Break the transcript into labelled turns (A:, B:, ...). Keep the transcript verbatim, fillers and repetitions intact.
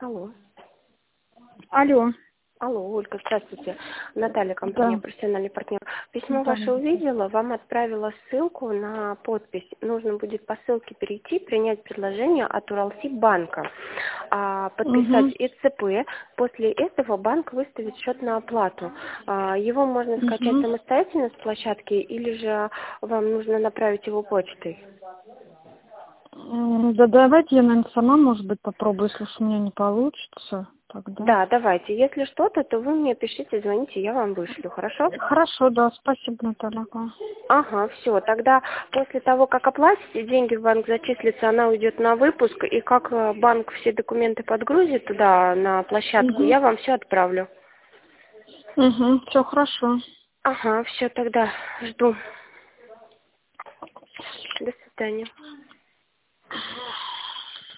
A: Алло.
B: Алло.
A: Алло, Ольга, здравствуйте. Наталья, компания
B: Да.
A: «Профессиональный партнер». Письмо
B: Да,
A: ваше увидела, вам отправила ссылку на подпись. Нужно будет по ссылке перейти, принять предложение от Уралсиббанка, а, подписать
B: угу.
A: ИЦП. После этого банк выставит счет на оплату. А, его можно скачать
B: Угу.
A: самостоятельно с площадки или же вам нужно направить его почтой?
B: Да давайте я, наверное, сама, может быть, попробую, если уж у меня не получится, тогда.
A: Да, давайте. Если что-то, то вы мне пишите, звоните, я вам вышлю, хорошо?
B: Хорошо, да, спасибо, Наталья.
A: Ага, все. Тогда после того, как оплатите, деньги в банк зачислятся, она уйдет на выпуск, и как э, банк все документы подгрузит туда, на площадку,
B: Угу.
A: я вам все отправлю.
B: Угу, все хорошо.
A: Ага, все, тогда жду. До свидания.